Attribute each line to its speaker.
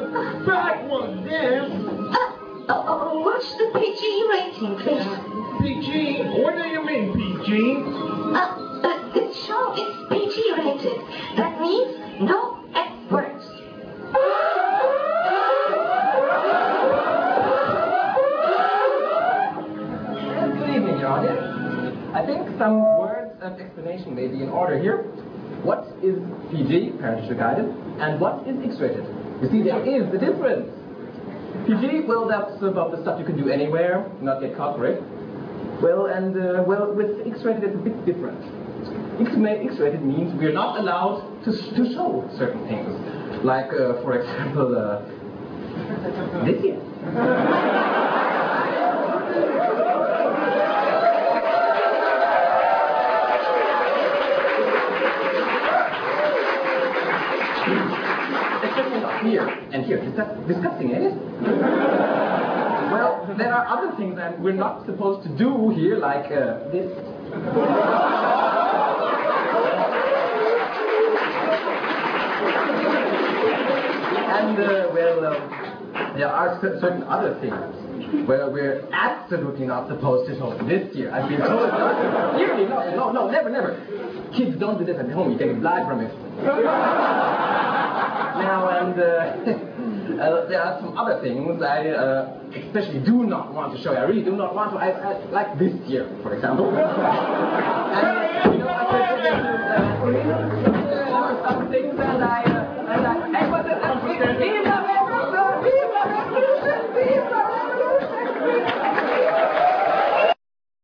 Speaker 1: Bad one, yes.
Speaker 2: What's the PG rating, please?
Speaker 1: PG? What do you mean, PG?
Speaker 2: This show is PG rated. That means no F-words.
Speaker 3: Good evening, Your Audience. I think some words of explanation may be in order here. What is PG, parental guided, and what is X-rated? You see, there is a difference. PG, well, that's about the stuff you can do anywhere, not get caught for it. Well, with X-rated, it's a bit different. X-rated means we're not allowed to show certain things. Like, for example, this here. Especially not here and here. Is that disgusting, ain't it? Well, there are other things that we're not supposed to do here, like this. And, there are certain other things where we're absolutely not supposed to show this year. I've been told. Seriously, no, never. Kids don't do this at home. You get blind from it. Now, and there are some other things I especially do not want to show. I really do not want to. I like this year, for example. And, you know, I said some things, and I